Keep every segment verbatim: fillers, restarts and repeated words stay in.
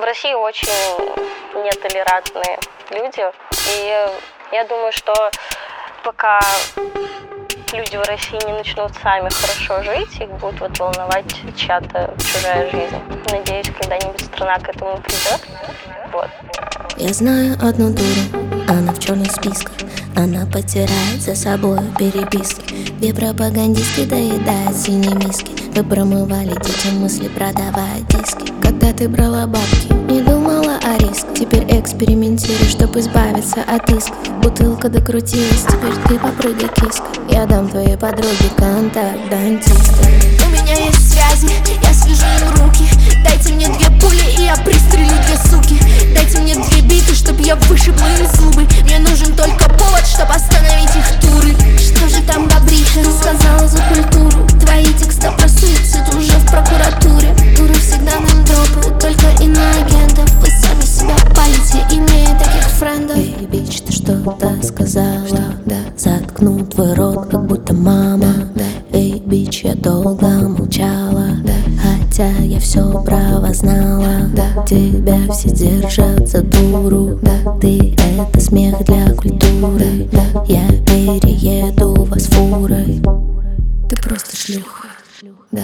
России очень нетолерантные люди, и я думаю, что пока люди в России не начнут сами хорошо жить, их будет вот волновать чья-то чужая жизнь. Надеюсь, когда-нибудь страна к этому придет. Вот. Я знаю одну дуру, она в черных списках. Она потирает за собой переписки, где пропагандистки доедают синие миски. Вы промывали детям мысли, продавая диски. Когда ты брала бабки, не думала о риске. Теперь экспериментируй, чтобы избавиться от иска. Бутылка докрутилась, теперь ты попрыгай киска. Я дам твоей подруге контакт дантиста. У меня есть связи, я свяжу им руки. Дайте мне две пули, и я пристрелю две суки. Дайте мне две биты, чтоб я вышибла им зубы. Мне нужен только повод, чтоб остановить их туры. Что же там Габриша сказала за культуру? Твои тексты про суицид уже в прокуратуре. Туры всегда нам дропают, только иноагентов. Вы сами себя палите, имея таких френдов. Эй, бич, ты что-то сказала, что? Да. Заткну твой рот, как будто мама, да. Эй, бич, я долго молчала, да. Хотя я все право знала, да. Тебя все держат за дуру, да. Ты это смех для культуры, да. Я перееду вас фурой. Ты просто шлюха, да.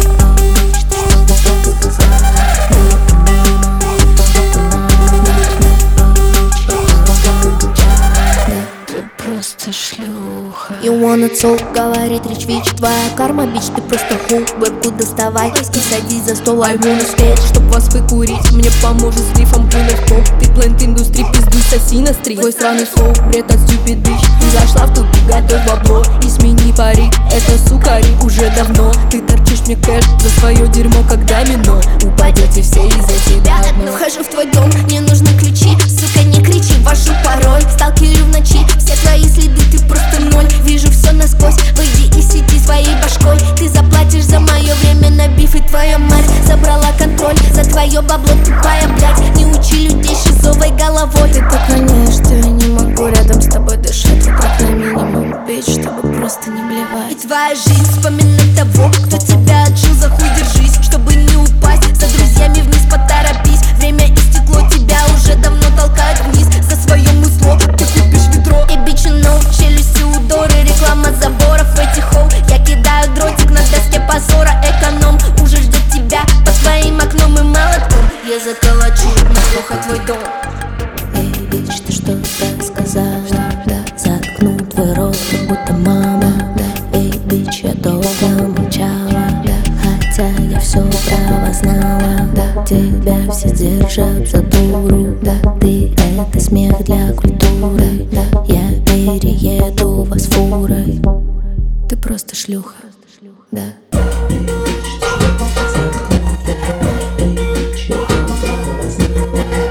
Просто шлюха. You wanna talk, говорит речь вич. Твоя карма, бич, ты просто хуй. Вебку доставай и садись за стол. I wanna спеть, чтоб вас выкурить. Мне поможет с рифом пулев топ. Ты плент индустрии, пиздуй, соси на стри. Твой странный флоу, бред от stupid bitch. Ты зашла в тупик, готовь бабло и смени парик. Это сукари уже давно. Ты торчишь мне кэш за свое дерьмо, как домино. Упадете все из-за тебя одно. Вхожу в твой дом, мне нужны ключи. Сука, не кричи, ввожу пароль. Сталкерю в ночи, все твои следы, ты просто ноль. Вижу все насквозь, выйди из сети своей башкой. Ты заплатишь за мое время на биф, и твоя мать забрала контроль за твое бабло, тупая, блядь. Не учи людей шизовой головой. Ты так воняешь, что я не могу рядом с тобой дышать. Вокруг на минимум, бич, чтобы просто не блевать. И твоя жизнь, вспоминай того, кто тебя отжил, за хуй держись, чтобы не упасть. За друзьями вниз поторопись, время истекло, тебя уже давно толкают вниз. За свое музло ты купишь ведро. И бич, ну, челюсти удоры, реклама заборов этих хоу. Я кидаю дротик на доске позора, эконом уже ждет тебя под твоим окном и молотком. Я заколочу наглухо твой дом. Эй, бич, ты что-то сказала, да. Заткну твой рот, как будто мама, да. Эй, бич, я долго молчала, да. Хотя я все право знала, да. Тебя все держат за дуру, да. Ты это смех для культуры, да. Я перееду вас фурой. Ты просто шлюха, да.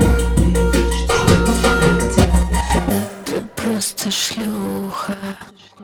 Просто шлюха.